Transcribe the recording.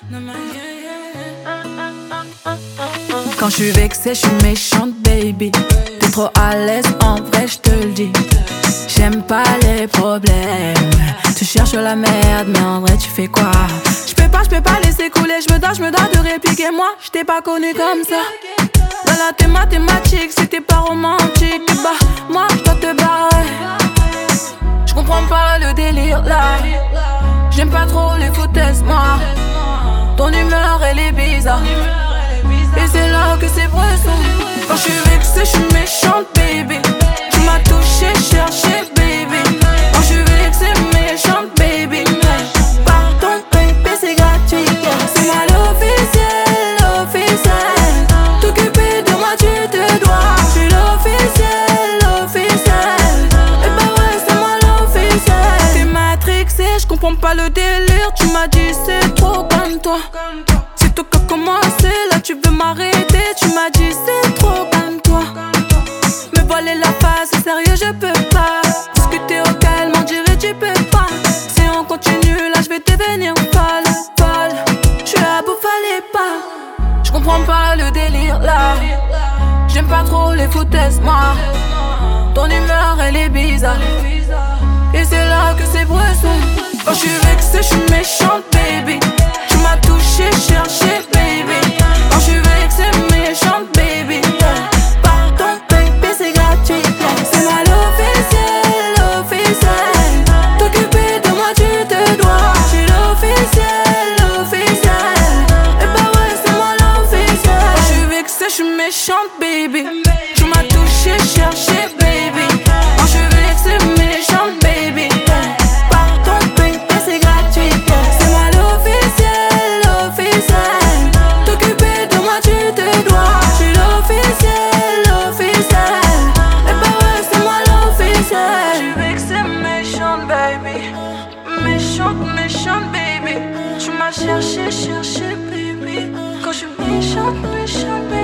Quand je suis vexée, je suis méchante, baby. T'es trop à l'aise, en vrai, je te le dis. J'aime pas les problèmes. Tu cherches la merde, mais en vrai, tu fais quoi? Je peux pas laisser couler. Je me dois de répliquer. Moi, je t'ai pas connu comme ça. Voilà tes mathématiques, si t'es pas romantique, bah, moi, je dois te barrer. Je comprends pas le délire là. J'aime pas trop les foutaises, moi. Ton humeur, elle est bizarre. Et c'est là que c'est bresson. Quand je suis vexée, je suis méchante, baby. Tu m'as touché, cherché, baby. Quand je suis vexée, méchante, baby. Pardon, baby, c'est gratuit. C'est moi l'officiel. T'occuper de moi, tu te dois. Je suis l'officiel. Et bah ouais, c'est moi l'officiel. T'es matrixé, je comprends pas le délire. Tu m'as dit c'est trop comme toi. C'est toi qui as commencé, là tu veux m'arrêter. Tu m'as dit c'est trop comme toi. Me voiler la face, sérieux je peux pas. Discuter au calme, on dirait tu peux pas. Si on continue, là je vais devenir folle. Je suis à bout, fallait pas. Je comprends pas le délire là. J'aime pas trop les foutaises, moi. Ton humeur elle est bizarre. Et c'est là que c'est bresson. Quand je suis vexée, je suis méchante, baby. Tu m'as touché, cherché, baby. Quand je suis vexée, méchante, baby. Pardon, baby, c'est gratuit. C'est moi l'officiel. T'occuper de moi, tu te dois. Je suis l'officiel. Et bah ouais, c'est moi l'officiel. Quand je suis vexée, je suis méchante, baby. Tu m'as touché, cherché, baby. Quand je suis vexée, méchante, baby. Pardon, baby, c'est gratuit. C'est moi l'officiel. T'occuper de moi, tu te dois. Je suis l'officiel. Et bah ouais, c'est moi l'officiel. Je suis vexée, méchante, baby. Méchante, baby. Tu m'as cherché, baby. Quand je suis méchante, baby.